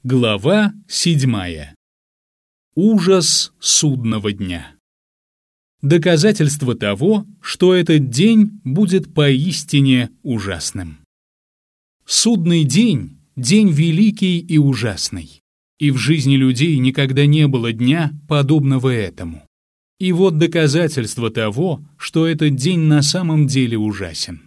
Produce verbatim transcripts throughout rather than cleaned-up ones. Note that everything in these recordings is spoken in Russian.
Глава седьмая. Ужас судного дня. Доказательство того, что этот день будет поистине ужасным. Судный день – день великий и ужасный, и в жизни людей никогда не было дня, подобного этому. И вот доказательство того, что этот день на самом деле ужасен.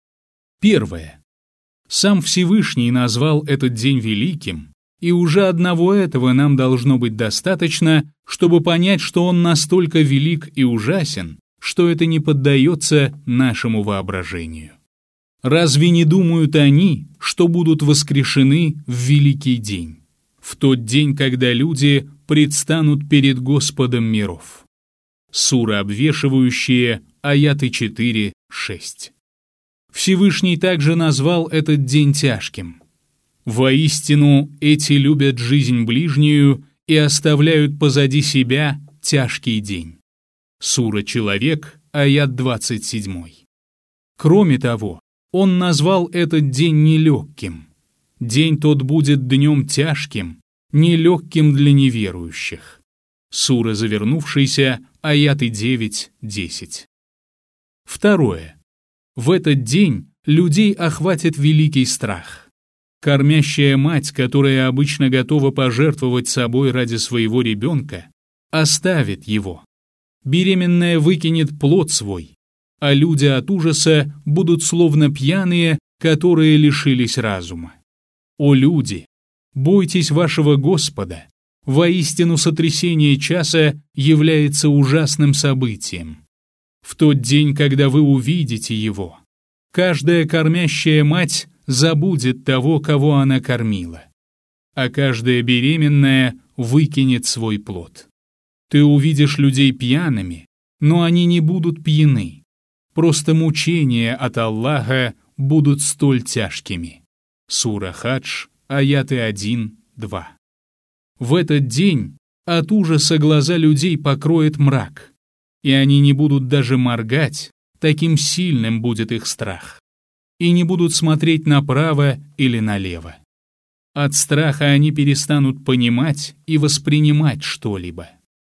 Первое. Сам Всевышний назвал этот день великим, и уже одного этого нам должно быть достаточно, чтобы понять, что он настолько велик и ужасен, что это не поддается нашему воображению. Разве не думают они, что будут воскрешены в великий день, в тот день, когда люди предстанут перед Господом миров? Сура обвешивающие, аяты четыре шесть. Всевышний также назвал этот день тяжким. «Воистину, эти любят жизнь ближнюю и оставляют позади себя тяжкий день». Сура «Человек», аят двадцать семь. Кроме того, он назвал этот день нелегким. День тот будет днем тяжким, нелегким для неверующих. Сура завернувшаяся, аяты девять десять. Второе. В этот день людей охватит великий страх. Кормящая мать, которая обычно готова пожертвовать собой ради своего ребенка, оставит его. Беременная выкинет плод свой, а люди от ужаса будут словно пьяные, которые лишились разума. О люди, бойтесь вашего Господа! Воистину сотрясение часа является ужасным событием. В тот день, когда вы увидите его, каждая кормящая мать забудет того, кого она кормила, а каждая беременная выкинет свой плод. Ты увидишь людей пьяными, но они не будут пьяны. Просто мучения от Аллаха будут столь тяжкими. Сура Хадж, аяты один два. В этот день от ужаса глаза людей покроет мрак, и они не будут даже моргать, таким сильным будет их страх, и не будут смотреть направо или налево. От страха они перестанут понимать и воспринимать что-либо.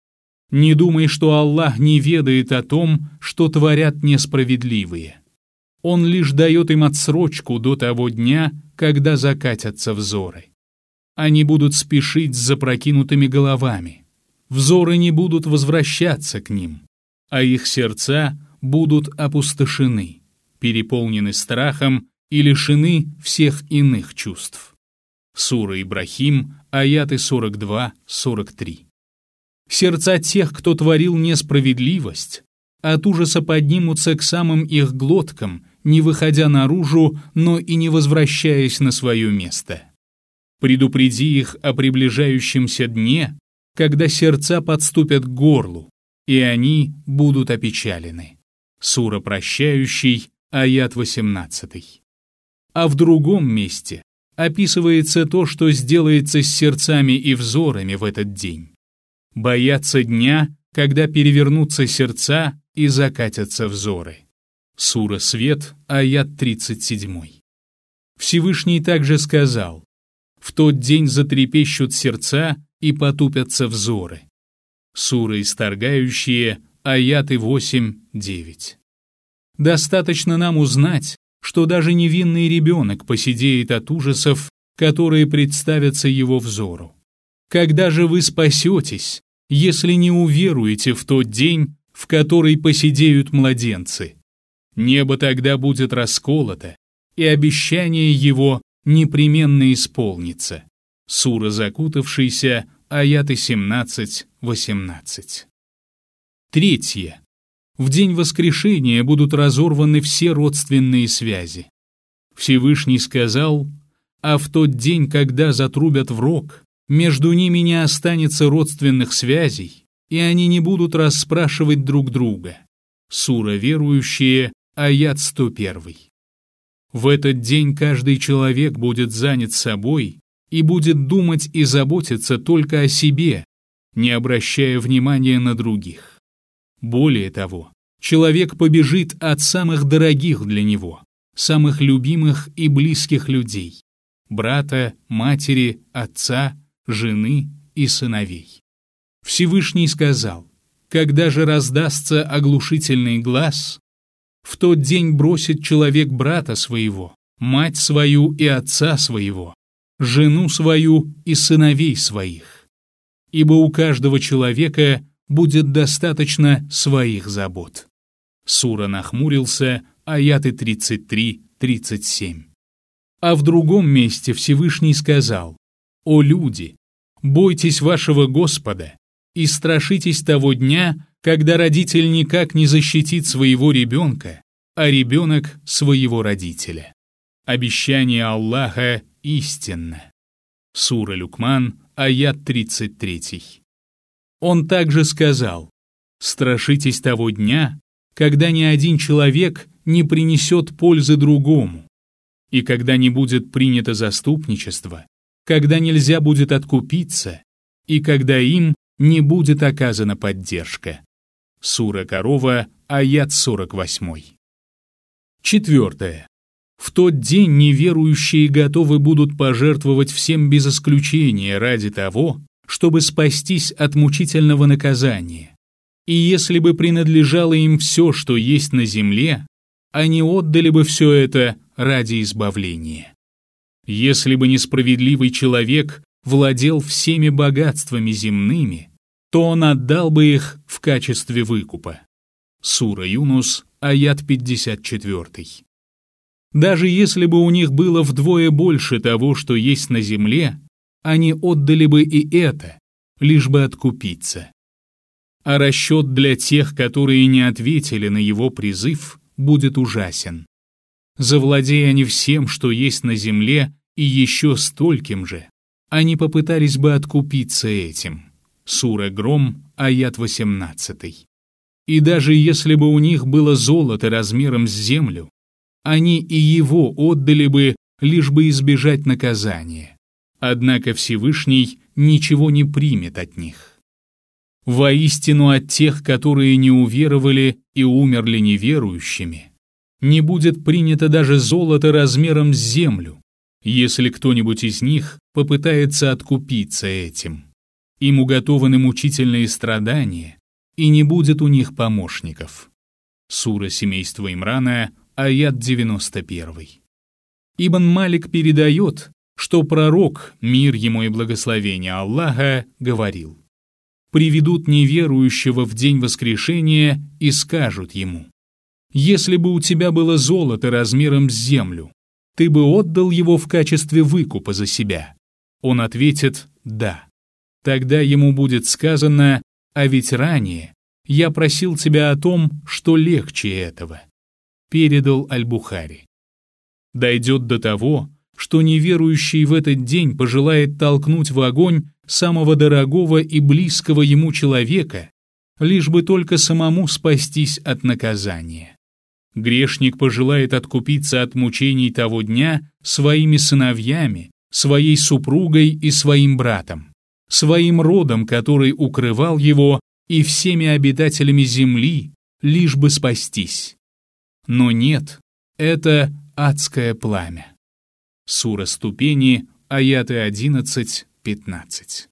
Не думай, что Аллах не ведает о том, что творят несправедливые. Он лишь дает им отсрочку до того дня, когда закатятся взоры. Они будут спешить с запрокинутыми головами. Взоры не будут возвращаться к ним, а их сердца будут опустошены, переполнены страхом и лишены всех иных чувств. Сура Ибрахим, аяты сорок два сорок три. Сердца тех, кто творил несправедливость, от ужаса поднимутся к самым их глоткам, не выходя наружу, но и не возвращаясь на свое место. Предупреди их о приближающемся дне, когда сердца подступят к горлу, и они будут опечалены. Сура Прощающий, аят восемнадцатый. А в другом месте описывается то, что сделается с сердцами и взорами в этот день. Боятся дня, когда перевернутся сердца и закатятся взоры. Сура Свет, аят тридцать семь. Всевышний также сказал: «В тот день затрепещут сердца и потупятся взоры». Сура Исторгающие, аяты восемь девять. Достаточно нам узнать, что даже невинный ребенок посидеет от ужасов, которые представятся его взору. Когда же вы спасетесь, если не уверуете в тот день, в который посидеют младенцы? Небо тогда будет расколото, и обещание его непременно исполнится. Сура Закутавшийся, аяты семнадцать восемнадцать. Третье. В день воскрешения будут разорваны все родственные связи. Всевышний сказал: «А в тот день, когда затрубят в рог, между ними не останется родственных связей, и они не будут расспрашивать друг друга». Сура Верующие, аят сто один. В этот день каждый человек будет занят собой и будет думать и заботиться только о себе, не обращая внимания на других. Более того, человек побежит от самых дорогих для него, самых любимых и близких людей, брата, матери, отца, жены и сыновей. Всевышний сказал: «Когда же раздастся оглушительный глас, в тот день бросит человек брата своего, мать свою и отца своего, жену свою и сыновей своих, ибо у каждого человека будет достаточно своих забот». Сура нахмурился, аяты тридцать три тридцать семь. А в другом месте Всевышний сказал: «О люди, бойтесь вашего Господа и страшитесь того дня, когда родитель никак не защитит своего ребенка, а ребенок своего родителя». Обещание Аллаха истинно. Сура Люкман, аят тридцать три. Он также сказал: «Страшитесь того дня, когда ни один человек не принесет пользы другому, и когда не будет принято заступничество, когда нельзя будет откупиться, и когда им не будет оказана поддержка». Сура Корова, аят сорок восемь. Четвертое. В тот день неверующие готовы будут пожертвовать всем без исключения ради того, чтобы спастись от мучительного наказания. И если бы принадлежало им все, что есть на земле, они отдали бы все это ради избавления. Если бы несправедливый человек владел всеми богатствами земными, то он отдал бы их в качестве выкупа. Сура Юнус, аят пятьдесят четыре. Даже если бы у них было вдвое больше того, что есть на земле, они отдали бы и это, лишь бы откупиться. А расчет для тех, которые не ответили на его призыв, будет ужасен. Завладея они всем, что есть на земле, и еще стольким же, они попытались бы откупиться этим. Сура Гром, аят восемнадцать. И даже если бы у них было золото размером с землю, они и его отдали бы, лишь бы избежать наказания. Однако Всевышний ничего не примет от них. Воистину от тех, которые не уверовали и умерли неверующими, не будет принято даже золото размером с землю, если кто-нибудь из них попытается откупиться этим. Им уготованы мучительные страдания, и не будет у них помощников. Сура семейства Имрана, аят девяносто один. Ибн Малик передает, что пророк, мир ему и благословение Аллаха, говорил: «Приведут неверующего в день воскрешения и скажут ему: если бы у тебя было золото размером с землю, ты бы отдал его в качестве выкупа за себя». Он ответит: «Да». Тогда ему будет сказано: «А ведь ранее я просил тебя о том, что легче этого». Передал Аль-Бухари. Дойдет до того, что неверующий в этот день пожелает толкнуть в огонь самого дорогого и близкого ему человека, лишь бы только самому спастись от наказания. Грешник пожелает откупиться от мучений того дня своими сыновьями, своей супругой и своим братом, своим родом, который укрывал его, и всеми обитателями земли, лишь бы спастись. Но нет, это адское пламя. Сура Ступени, аяты одиннадцать пятнадцать.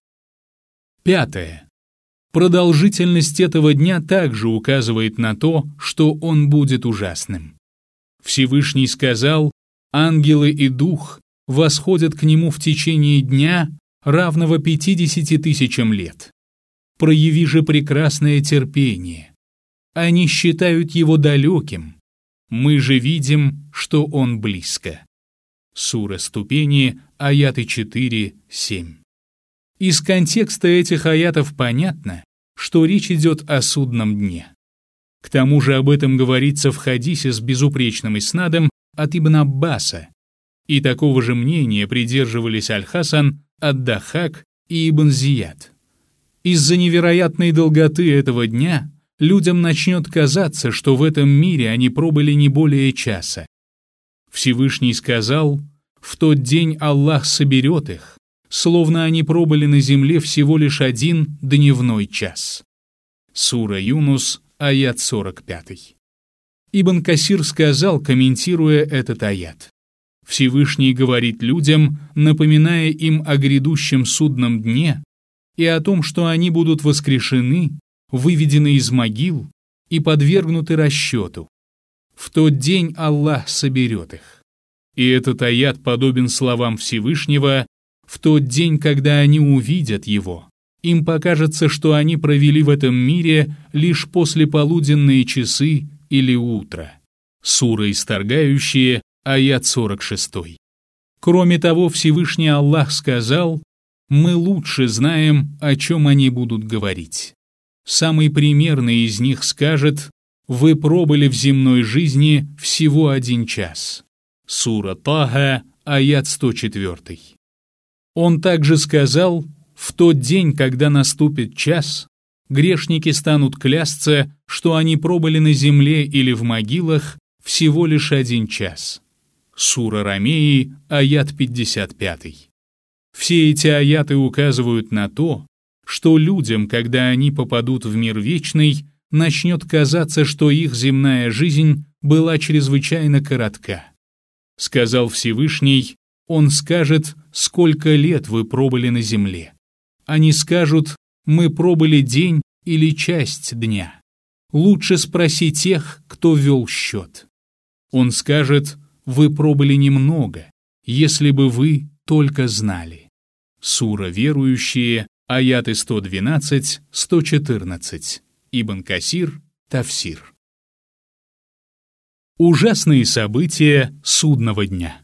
Пятое. Продолжительность этого дня также указывает на то, что он будет ужасным. Всевышний сказал: «Ангелы и дух восходят к нему в течение дня, равного пятидесяти тысячам лет. Прояви же прекрасное терпение. Они считают его далеким. Мы же видим, что он близко». Сура Ступени, аяты четыре семь. Из контекста этих аятов понятно, что речь идет о судном дне. К тому же об этом говорится в хадисе с безупречным иснадом от Ибн Аббаса, и такого же мнения придерживались Аль-Хасан, Ад-Дахак и Ибн Зияд. Из-за невероятной долготы этого дня людям начнет казаться, что в этом мире они пробыли не более часа. Всевышний сказал: «В тот день Аллах соберет их, словно они пробыли на земле всего лишь один дневной час». Сура Юнус, аят сорок пять. Ибн Касир сказал, комментируя этот аят: Всевышний говорит людям, напоминая им о грядущем судном дне и о том, что они будут воскрешены, выведены из могил и подвергнуты расчету. В тот день Аллах соберет их. И этот аят подобен словам Всевышнего: в тот день, когда они увидят его, им покажется, что они провели в этом мире лишь послеполуденные часы или утро. Сура Исторгающие, аят сорок шесть. Кроме того, Всевышний Аллах сказал: «Мы лучше знаем, о чем они будут говорить». Самый примерный из них скажет: «Вы пробыли в земной жизни всего один час». Сура Таха, аят сто четыре. Он также сказал: «В тот день, когда наступит час, грешники станут клясться, что они пробыли на земле или в могилах всего лишь один час». Сура Ромеи, аят пятьдесят пять. Все эти аяты указывают на то, что людям, когда они попадут в мир вечный, начнет казаться, что их земная жизнь была чрезвычайно коротка. Сказал Всевышний: Он скажет, сколько лет вы пробыли на земле. Они скажут: мы пробыли день или часть дня. Лучше спроси тех, кто вел счет. Он скажет: вы пробыли немного, если бы вы только знали. Сура Верующие, аяты сто двенадцать - сто четырнадцать. Ибн Касир, Тафсир. Ужасные события судного дня.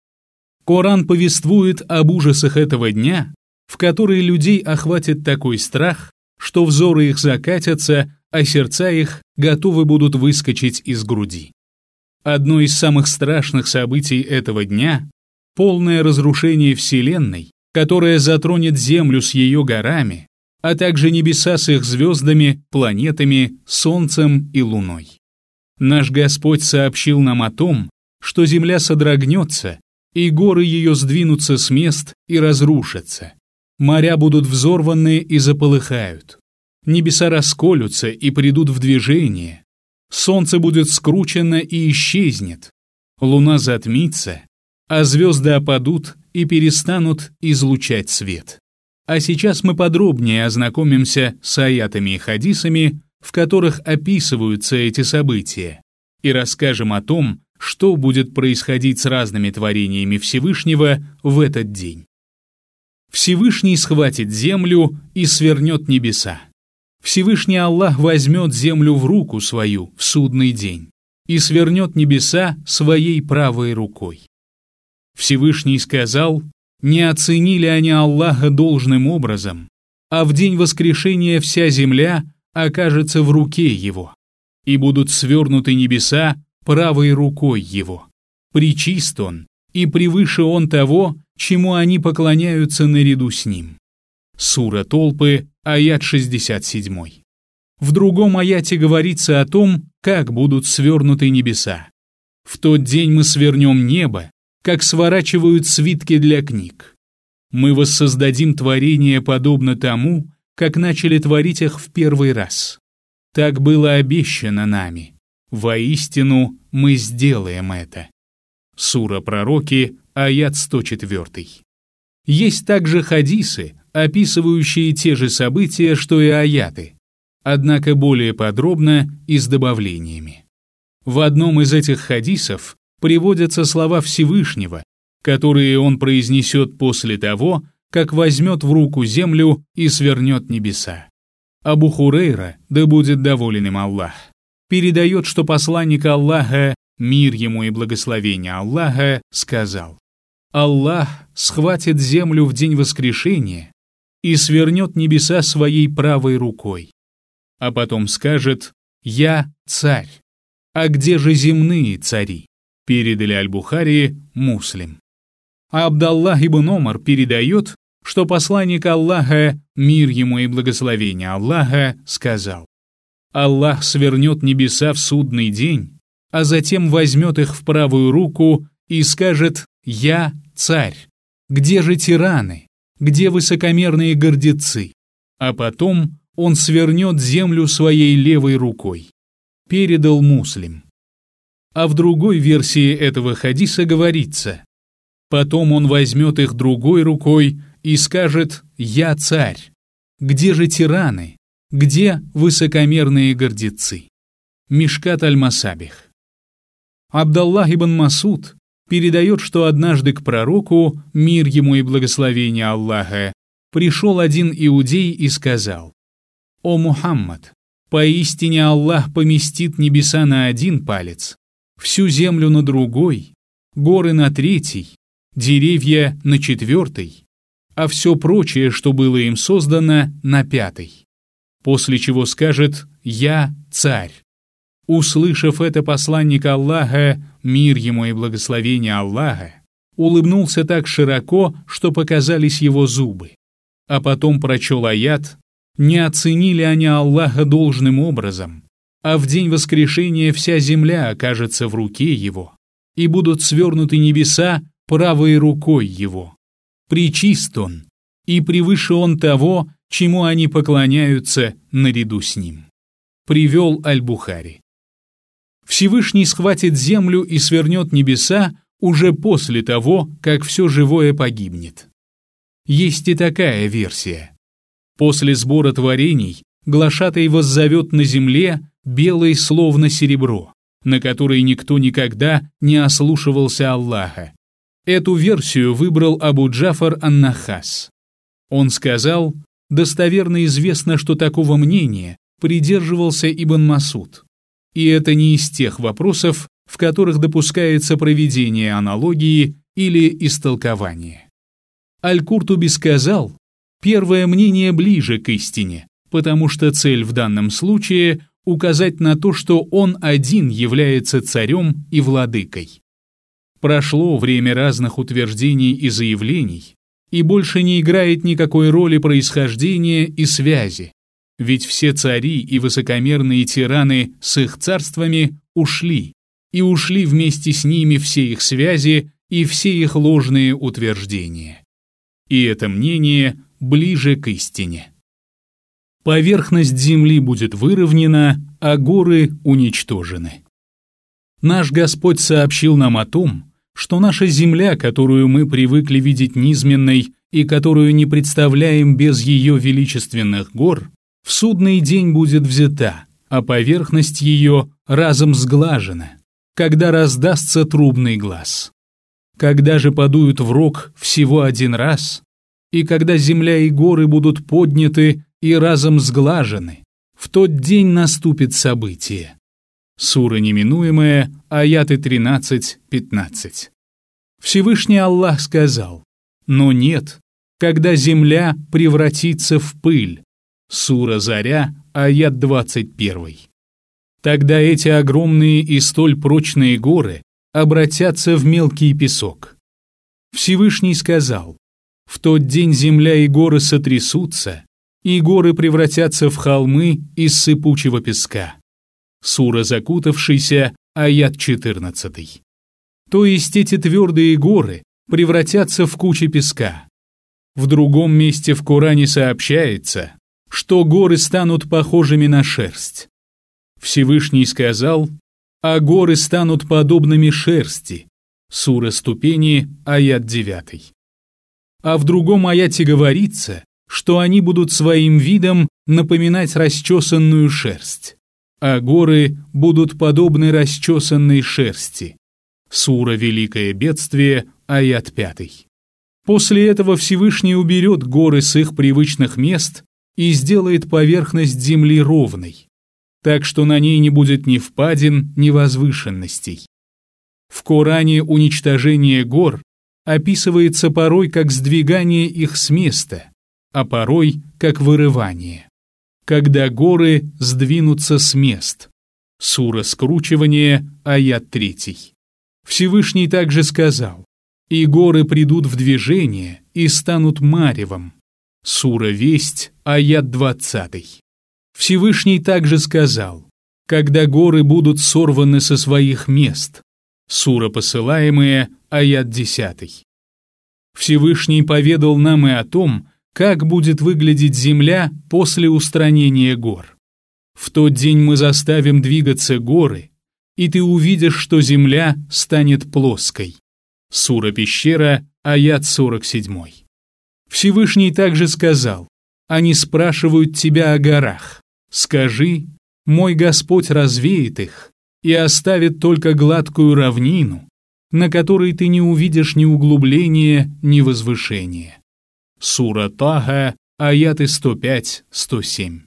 Коран повествует об ужасах этого дня, в который людей охватит такой страх, что взоры их закатятся, а сердца их готовы будут выскочить из груди. Одно из самых страшных событий этого дня — полное разрушение Вселенной, которое затронет Землю с ее горами, а также небеса с их звездами, планетами, Солнцем и Луной. Наш Господь сообщил нам о том, что Земля содрогнется, и горы ее сдвинутся с мест и разрушатся. Моря будут взорваны и заполыхают. Небеса расколются и придут в движение. Солнце будет скручено и исчезнет. Луна затмится, а звезды опадут и перестанут излучать свет. А сейчас мы подробнее ознакомимся с аятами и хадисами, в которых описываются эти события, и расскажем о том, что будет происходить с разными творениями Всевышнего в этот день. Всевышний схватит землю и свернет небеса. Всевышний Аллах возьмет землю в руку свою в судный день и свернет небеса своей правой рукой. Всевышний сказал: не оценили они Аллаха должным образом, а в день воскрешения вся земля окажется в руке Его, и будут свернуты небеса правой рукой Его. Пречист Он, и превыше Он того, чему они поклоняются наряду с Ним. Сура Толпы, аят шестьдесят семь. В другом аяте говорится о том, как будут свернуты небеса. В тот день мы свернем небо, как сворачивают свитки для книг. Мы воссоздадим творение подобно тому, как начали творить их в первый раз. Так было обещано нами. Воистину мы сделаем это. Сура Пророки, аят сто четыре. Есть также хадисы, описывающие те же события, что и аяты, однако более подробно и с добавлениями. В одном из этих хадисов приводятся слова Всевышнего, которые он произнесет после того, как возьмет в руку землю и свернет небеса. Абу Хурейра, да будет доволен им Аллах, передает, что посланник Аллаха, мир ему и благословение Аллаха, сказал: «Аллах схватит землю в день воскрешения и свернет небеса своей правой рукой, а потом скажет: «Я царь». А где же земные цари? Передали Аль-Бухари, Муслим. А Абдаллах ибн Омар передает, что посланник Аллаха, мир ему и благословение Аллаха, сказал: «Аллах свернет небеса в судный день, а затем возьмет их в правую руку и скажет: «Я царь». Где же тираны? Где высокомерные гордецы? А потом он свернет землю своей левой рукой. Передал Муслим. А в другой версии этого хадиса говорится: Потом он возьмет их другой рукой и скажет: «Я царь». Где же тираны? Где высокомерные гордецы? Мишкат аль-Масабих. Абдаллах ибн Масуд передает, что однажды к пророку, мир ему и благословение Аллаха, пришел один иудей и сказал: «О Мухаммад, поистине Аллах поместит небеса на один палец, всю землю на другой, горы на третий, деревья на четвертый, а все прочее, что было им создано, на пятый. После чего скажет: «Я царь». Услышав это, посланник Аллаха, мир ему и благословение Аллаха, улыбнулся так широко, что показались его зубы, а потом прочел аят: «Не оценили они Аллаха должным образом, а в день воскрешения вся земля окажется в руке его, и будут свернуты небеса правой рукой его. Пречист он, и превыше он того, чему они поклоняются наряду с ним». Привел Аль-Бухари. Всевышний схватит землю и свернет небеса уже после того, как все живое погибнет. Есть и такая версия. После сбора творений глашатай воззовет на земле белый словно серебро, на который никто никогда не ослушивался Аллаха. Эту версию выбрал Абу Джафар ан-Нахас. Он сказал: достоверно известно, что такого мнения придерживался Ибн Масуд. И это не из тех вопросов, в которых допускается проведение аналогии или истолкование. Аль-Куртуби сказал: первое мнение ближе к истине, потому что цель в данном случае – указать на то, что он один является царем и владыкой. Прошло время разных утверждений и заявлений, и больше не играет никакой роли происхождения и связи, ведь все цари и высокомерные тираны с их царствами ушли, и ушли вместе с ними все их связи и все их ложные утверждения. И это мнение ближе к истине. Поверхность земли будет выровнена, а горы уничтожены. Наш Господь сообщил нам о том, что наша земля, которую мы привыкли видеть низменной и которую не представляем без ее величественных гор, в судный день будет взята, а поверхность ее разом сглажена, когда раздастся трубный глас. Когда же подуют в рог всего один раз, и когда земля и горы будут подняты и разом сглажены, в тот день наступит событие. Сура неминуемая, аяты тринадцать-пятнадцать. Всевышний Аллах сказал: «Но нет, когда земля превратится в пыль». Сура Заря, аят двадцать один. Тогда эти огромные и столь прочные горы обратятся в мелкий песок. Всевышний сказал: «В тот день земля и горы сотрясутся, и горы превратятся в холмы из сыпучего песка». Сура Закутавшийся, аят четырнадцатый. То есть эти твердые горы превратятся в кучи песка. В другом месте в Коране сообщается, что горы станут похожими на шерсть. Всевышний сказал: «А горы станут подобными шерсти». Сура Ступени, аят девятый. А в другом аяте говорится, что они будут своим видом напоминать расчесанную шерсть, а горы будут подобны расчесанной шерсти. Сура Великое бедствие, аят пятый. После этого Всевышний уберет горы с их привычных мест и сделает поверхность земли ровной, так что на ней не будет ни впадин, ни возвышенностей. В Коране уничтожение гор описывается порой как сдвигание их с места, а порой как вырывание. Когда горы сдвинутся с мест. Сура Скручивание, аят третий. Всевышний также сказал: «И горы придут в движение и станут маревом». Сура Весть, аят двадцатый. Всевышний также сказал: «Когда горы будут сорваны со своих мест». Сура Посылаемые, аят десятый. Всевышний поведал нам и о том, как будет выглядеть земля после устранения гор. В тот день мы заставим двигаться горы, и ты увидишь, что земля станет плоской. Сура Пещера, аят сорок семь. Всевышний также сказал: «Они спрашивают тебя о горах. Скажи, мой Господь развеет их и оставит только гладкую равнину, на которой ты не увидишь ни углубления, ни возвышения». Сура Таха, аяты сто пять — сто семь.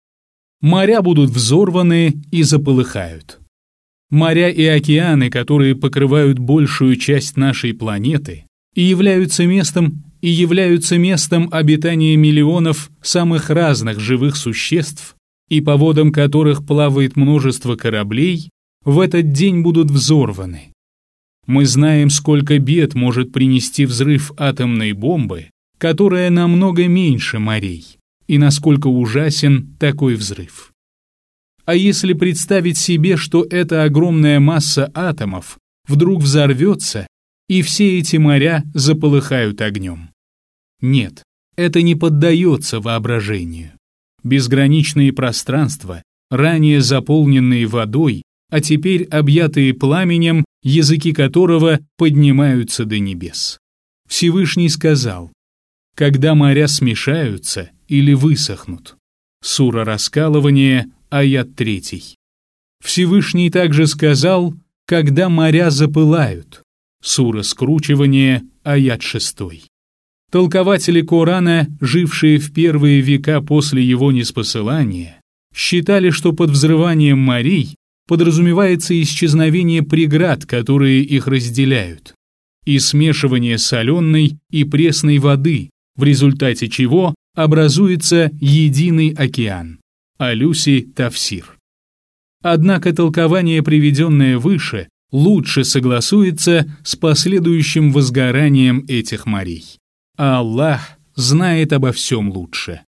Моря будут взорваны и заполыхают. Моря и океаны, которые покрывают большую часть нашей планеты и являются местом и являются местом обитания миллионов самых разных живых существ, и по водам которых плавает множество кораблей, в этот день будут взорваны. Мы знаем, сколько бед может принести взрыв атомной бомбы, которая намного меньше морей, и насколько ужасен такой взрыв. А если представить себе, что эта огромная масса атомов вдруг взорвется, и все эти моря заполыхают огнем? Нет, это не поддается воображению. Безграничные пространства, ранее заполненные водой, а теперь объятые пламенем, языки которого поднимаются до небес. Всевышний сказал: «Когда моря смешаются или высохнут». Сура Раскалывание, аят третий. Всевышний также сказал: «Когда моря запылают». Сура Скручивание, аят шестой. Толкователи Корана, жившие в первые века после его ниспосылания, считали, что под взрыванием морей подразумевается исчезновение преград, которые их разделяют, и смешивание соленой и пресной воды, в результате чего образуется единый океан. Алюси Тафсир. Однако толкование, приведенное выше, лучше согласуется с последующим возгоранием этих морей. А Аллах знает обо всем лучше.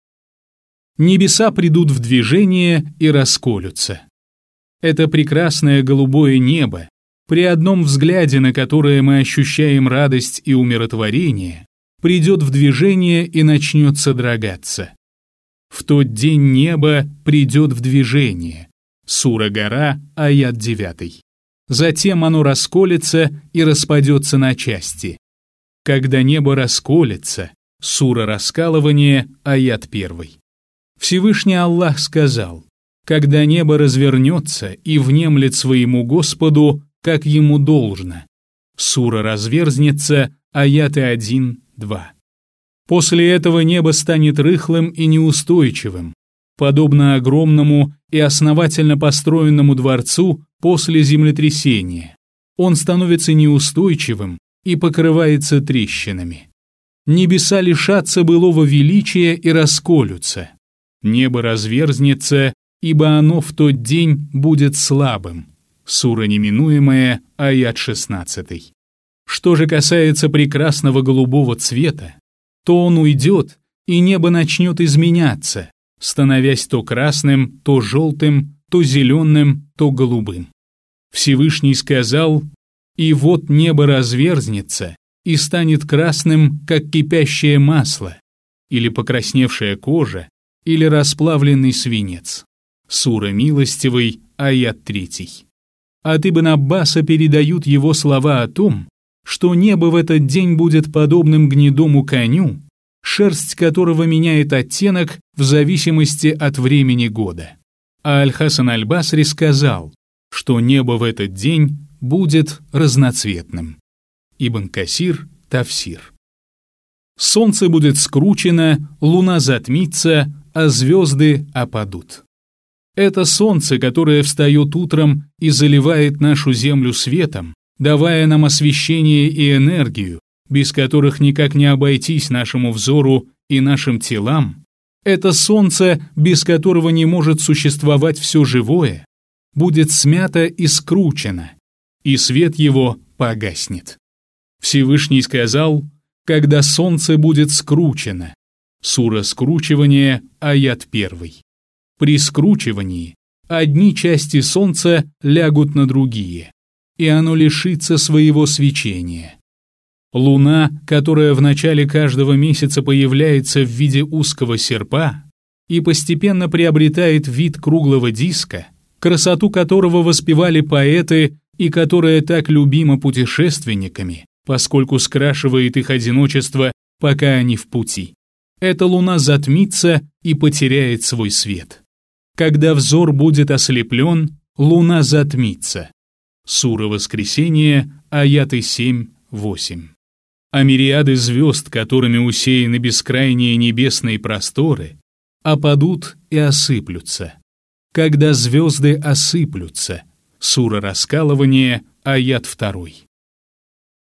Небеса придут в движение и расколются. Это прекрасное голубое небо, при одном взгляде на которое мы ощущаем радость и умиротворение, придет в движение и начнет содрогаться. В тот день небо придет в движение. Сура Гора, аят девятый. Затем оно расколется и распадется на части. Когда небо расколется, сура Раскалывание, аят первый. Всевышний Аллах сказал: «Когда небо развернется и внемлет своему Господу, как ему должно». Сура Разверзнется, аяты один — два. После этого небо станет рыхлым и неустойчивым, подобно огромному и основательно построенному дворцу после землетрясения. Он становится неустойчивым и покрывается трещинами. Небеса лишатся былого величия и расколются. Небо разверзнется, ибо оно в тот день будет слабым. Сура Неминуемая, аят шестнадцатый. Что же касается прекрасного голубого цвета, то он уйдет, и небо начнет изменяться, становясь то красным, то желтым, то зеленым, то голубым. Всевышний сказал: «И вот небо разверзнется и станет красным, как кипящее масло, или покрасневшая кожа, или расплавленный свинец». Сура Милостивый, аят третий. От Ибн Аббаса передают его слова о том, что небо в этот день будет подобным гнедому коню, шерсть которого меняет оттенок в зависимости от времени года. А Аль-Хасан Аль-Басри сказал, что небо в этот день будет разноцветным. Ибн Касир, Тафсир. Солнце будет скручено, луна затмится, а звезды опадут. Это солнце, которое встает утром и заливает нашу землю светом, давая нам освещение и энергию, без которых никак не обойтись нашему взору и нашим телам, это солнце, без которого не может существовать все живое, будет смято и скручено, и свет его погаснет. Всевышний сказал: «Когда солнце будет скручено». Сура Скручивание, аят первый. При скручивании одни части солнца лягут на другие, и оно лишится своего свечения. Луна, которая в начале каждого месяца появляется в виде узкого серпа и постепенно приобретает вид круглого диска, красоту которого воспевали поэты и которая так любима путешественниками, поскольку скрашивает их одиночество, пока они в пути. Эта луна затмится и потеряет свой свет. Когда взор будет ослеплен, луна затмится. Сура Воскресение, аяты семь восемь. А мириады звезд, которыми усеяны бескрайние небесные просторы, опадут и осыплются. Когда звезды осыплются. Сура Раскалывание, аят второй.